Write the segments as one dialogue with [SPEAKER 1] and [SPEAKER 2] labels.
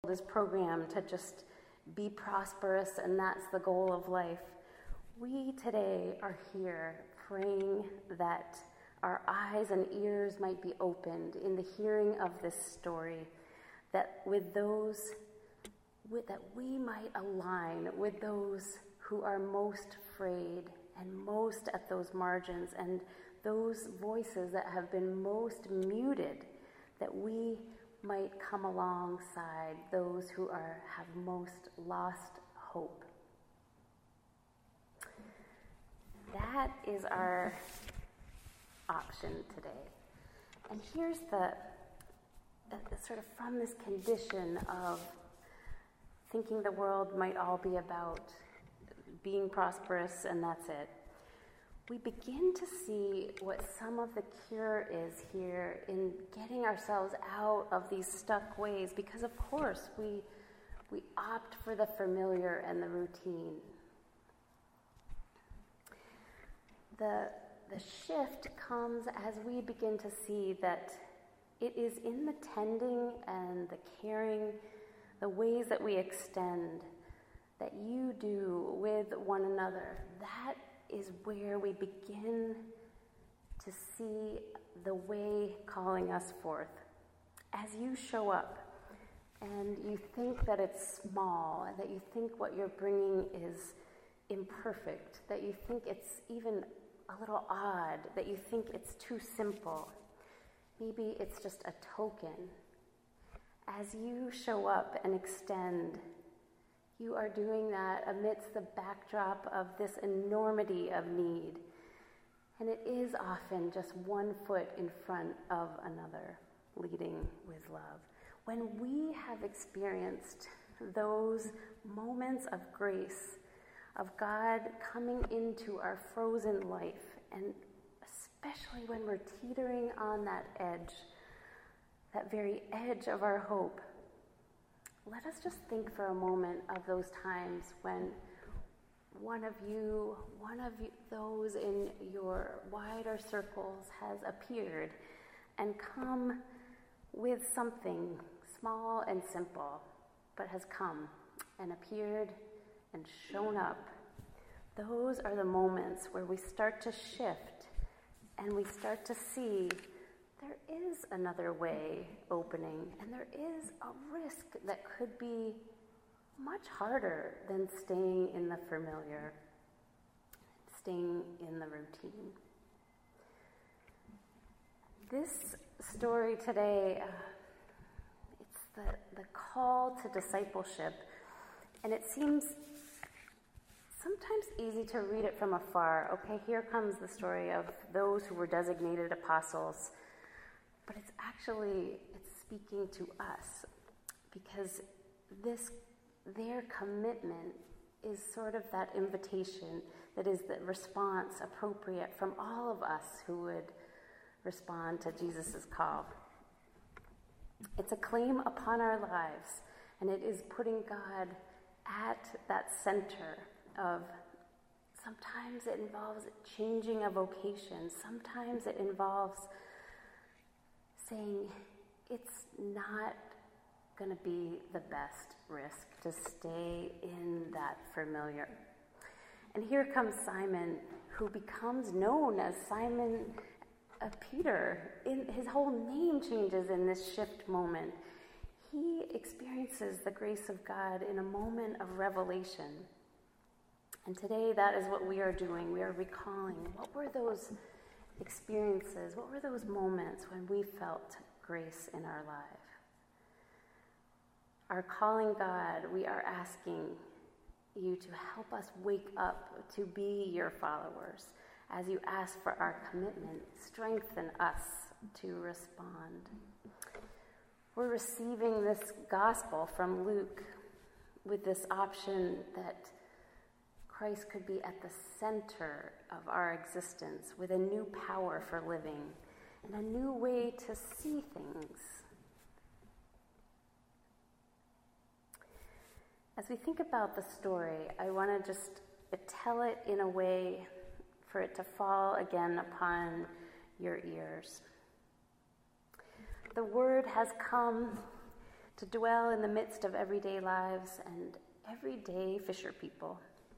[SPEAKER 1] is programmed to just be prosperous and that's the goal of life. We today are here praying that our eyes and ears might be opened in the hearing of this story, that that we might align with those who are most afraid and most at those margins and those voices that have been most muted, that we might come alongside those who have most lost hope. That is our option today. And here's the sort of from this condition of thinking the world might all be about being prosperous and that's it, we begin to see what some of the cure is here in getting ourselves out of these stuck ways, because of course we opt for the familiar and the routine. The shift comes as we begin to see that it is in the tending and the caring, the ways that we extend, that you do with one another, that is where we begin to see the way calling us forth. As you show up and you think that it's small, and that you think what you're bringing is imperfect, that you think it's even a little odd, that you think it's too simple, maybe it's just a token. As you show up and extend, you are doing that amidst the backdrop of this enormity of need. And it is often just one foot in front of another, leading with love. When we have experienced those moments of grace, of God coming into our frozen life, and especially when we're teetering on that edge, that very edge of our hope, let us just think for a moment of those times when one of those in your wider circles has appeared and come with something small and simple, but has come and appeared and shown up. Those are the moments where we start to shift and we start to see there is another way opening, and there is a risk that could be much harder than staying in the familiar, staying in the routine. This story today, it's the call to discipleship, and it seems sometimes easy to read it from afar. Okay, here comes the story of those who were designated apostles. But it's speaking to us, because their commitment is sort of that invitation that is the response appropriate from all of us who would respond to Jesus' call. It's a claim upon our lives, and it is putting God at that center of, sometimes it involves changing a vocation, sometimes it involves saying it's not going to be the best risk to stay in that familiar. And here comes Simon, who becomes known as Simon Peter. His whole name changes in this shift moment. He experiences the grace of God in a moment of revelation. And today that is what we are doing. We are recalling, what were those experiences, what were those moments when we felt grace in our life? Our calling God, we are asking you to help us wake up to be your followers. As you ask for our commitment, strengthen us to respond. We're receiving this gospel from Luke with this option that Christ could be at the center of our existence with a new power for living and a new way to see things. As we think about the story, I want to just tell it in a way for it to fall again upon your ears. The word has come to dwell in the midst of everyday lives and everyday fisher people.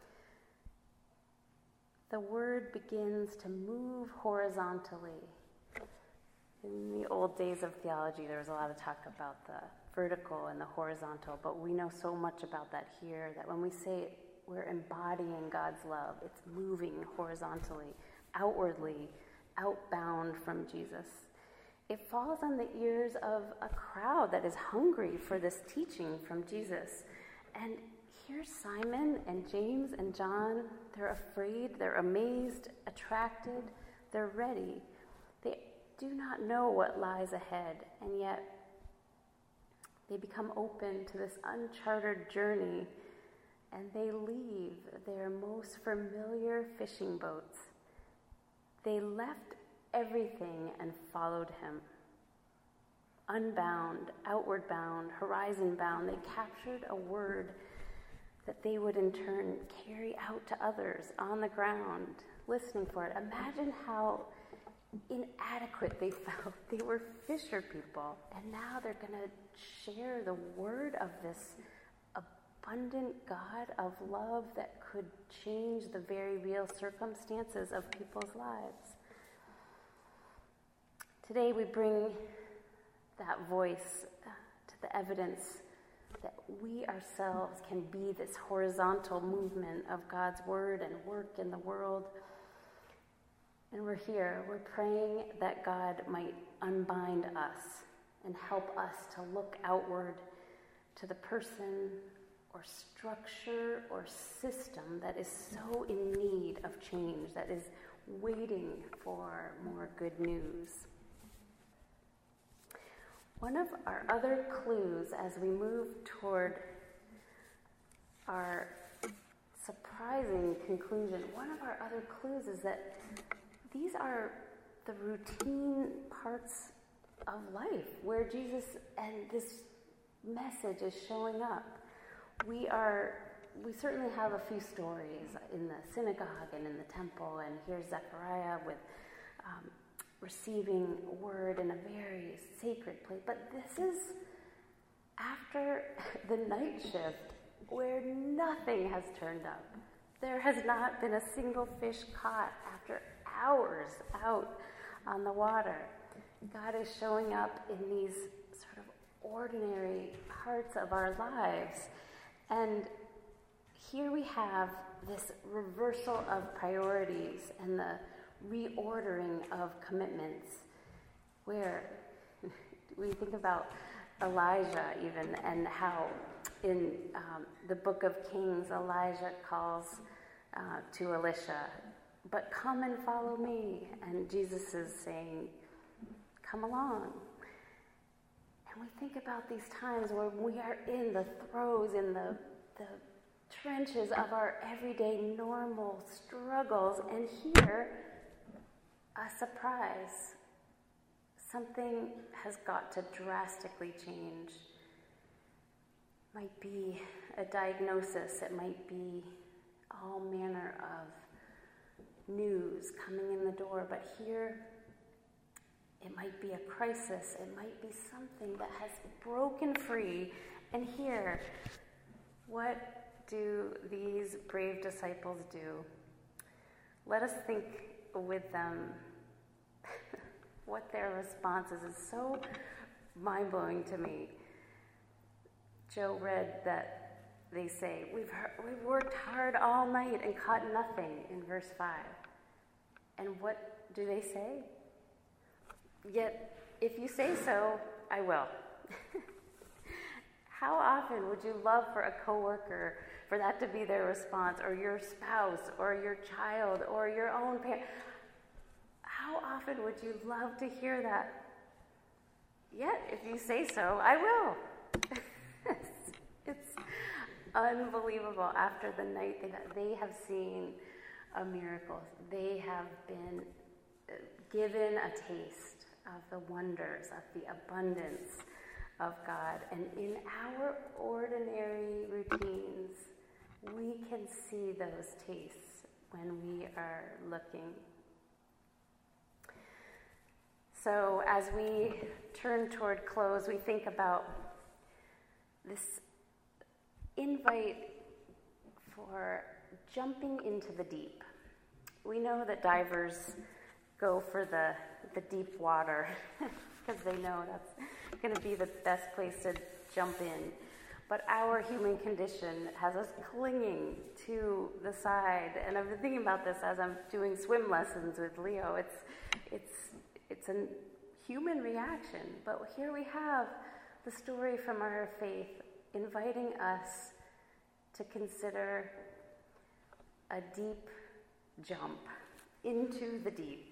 [SPEAKER 1] The word begins to move horizontally. In the old days of theology, there was a lot of talk about the vertical and the horizontal, but we know so much about that here that when we say it, we're embodying God's love. It's moving horizontally, outwardly, outbound from Jesus. It falls on the ears of a crowd that is hungry for this teaching from Jesus. And here's Simon and James and John. They're afraid, they're amazed, attracted, they're ready. They do not know what lies ahead, and yet they become open to this uncharted journey, and they leave their most familiar fishing boats. They left everything and followed him. Unbound, outward bound, horizon bound, they captured a word that they would in turn carry out to others on the ground, listening for it. Imagine how inadequate they felt. They were fisher people, and now they're going to share the word of this abundant God of love that could change the very real circumstances of people's lives. Today we bring that voice to the evidence that we ourselves can be this horizontal movement of God's word and work in the world. And we're here, we're praying that God might unbind us and help us to look outward to the person or structure or system that is so in need of change, that is waiting for more good news. One of our other clues as we move toward our surprising conclusion, one of our other clues is that these are the routine parts of life where Jesus and this message is showing up. We certainly have a few stories in the synagogue and in the temple, and here's Zechariah with receiving word in a very sacred place. But this is after the night shift where nothing has turned up. There has not been a single fish caught after hours out on the water. God is showing up in these sort of ordinary parts of our lives. And here we have this reversal of priorities and the reordering of commitments, where we think about Elijah even, and how in the book of Kings, Elijah calls to Elisha, but come and follow me. And Jesus is saying, come along. And we think about these times where we are in the throes, in the trenches of our everyday normal struggles, and here, a surprise. Something has got to drastically change. Might be a diagnosis, it might be all manner of news coming in the door, but here it might be a crisis, it might be something that has broken free. And here, what do these brave disciples do? Let us think with them what their response is. It's so mind-blowing to me. Joe read that they say, we've worked hard all night and caught nothing in verse 5. And what do they say? Yet, if you say so, I will. How often would you love for a coworker for that to be their response, or your spouse, or your child, or your own parent? How often would you love to hear that? Yet, if you say so, I will. It's unbelievable. After the night they have seen a miracle. They have been given a taste of the wonders, of the abundance of God. And in our ordinary routines, we can see those tastes when we are looking. So as we turn toward close, we think about this invite for jumping into the deep. We know that divers go for the deep water because they know that's going to be the best place to jump in. But our human condition has us clinging to the side. And I've been thinking about this as I'm doing swim lessons with Leo. It's a human reaction. But here we have the story from our faith inviting us to consider a deep jump into the deep.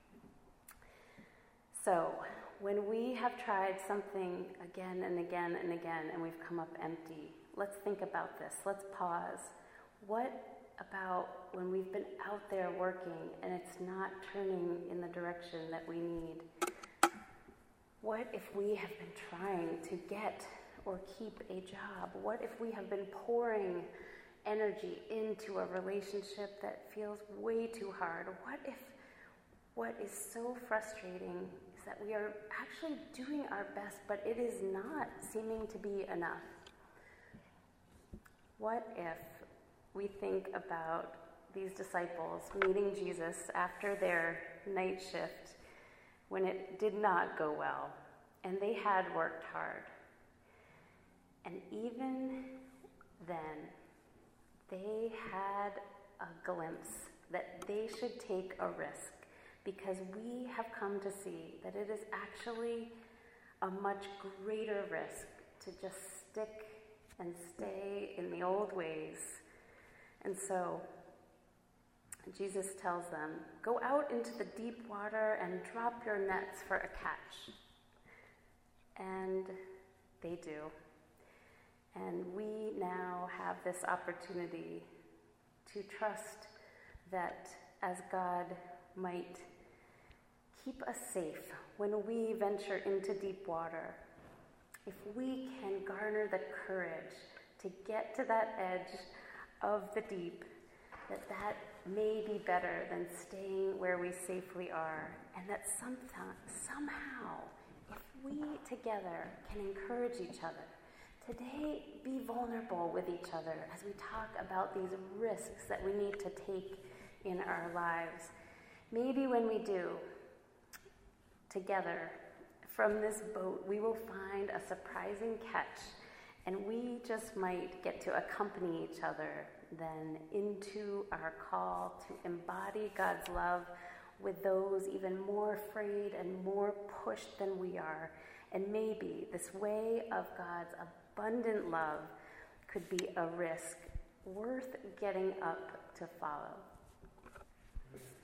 [SPEAKER 1] So, when we have tried something again and again and again and we've come up empty, let's think about this. Let's pause. What about when we've been out there working and it's not turning in the direction that we need? What if we have been trying to get or keep a job? What if we have been pouring energy into a relationship that feels way too hard? What if what is so frustrating is that we are actually doing our best, but it is not seeming to be enough? What if we think about these disciples meeting Jesus after their night shift when it did not go well and they had worked hard? And even then, they had a glimpse that they should take a risk, because we have come to see that it is actually a much greater risk to just stick and stay in the old ways. And so Jesus tells them, go out into the deep water and drop your nets for a catch. And they do. And we now have this opportunity to trust that as God might keep us safe when we venture into deep water, if we can garner the courage to get to that edge of the deep, that may be better than staying where we safely are, and that somehow, if we together can encourage each other, today be vulnerable with each other as we talk about these risks that we need to take in our lives. Maybe when we do, together, from this boat, we will find a surprising catch, and we just might get to accompany each other then into our call to embody God's love with those even more afraid and more pushed than we are. And maybe this way of God's abundant love could be a risk worth getting up to follow.